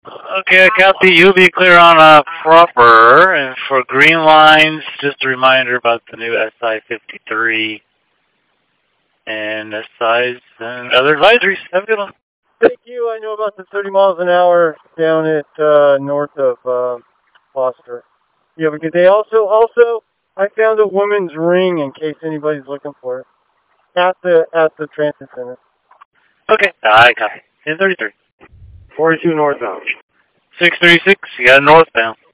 Okay, copy. You'll be clear on proper. And for green lines, just a reminder about the new SI-53 and SIs and other advisories. Have a good one. Thank you. I know about the 30 miles an hour down at north of Foster. You have a good day. Also, I found a woman's ring in case anybody's looking for it at the transit center. Okay. I copy. 1033. 42 northbound. 636. You got northbound.